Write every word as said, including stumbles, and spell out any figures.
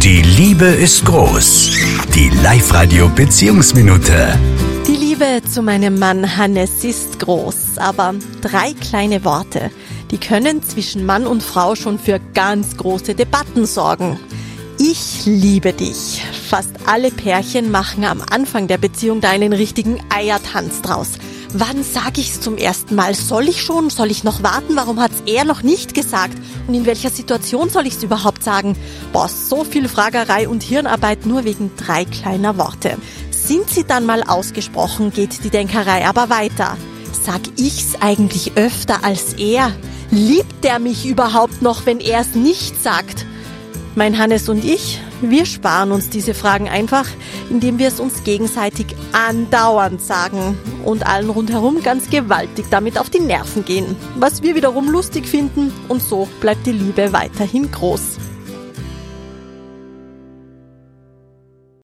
Die Liebe ist groß. Die Live-Radio-Beziehungsminute. Die Liebe zu meinem Mann Hannes ist groß, aber drei kleine Worte, die können zwischen Mann und Frau schon für ganz große Debatten sorgen. Ich liebe dich. Fast alle Pärchen machen am Anfang der Beziehung da einen richtigen Eiertanz draus. Wann sage ich's zum ersten Mal? Soll ich schon? Soll ich noch warten? Warum hat's er noch nicht gesagt? Und in welcher Situation soll ich's überhaupt sagen? Boah, so viel Fragerei und Hirnarbeit nur wegen drei kleiner Worte. Sind sie dann mal ausgesprochen, geht die Denkerei aber weiter. Sag ich's eigentlich öfter als er? Liebt er mich überhaupt noch, wenn er's nicht sagt? Mein Hannes und ich, wir sparen uns diese Fragen einfach, indem wir es uns gegenseitig andauernd sagen und allen rundherum ganz gewaltig damit auf die Nerven gehen, was wir wiederum lustig finden, und so bleibt die Liebe weiterhin groß.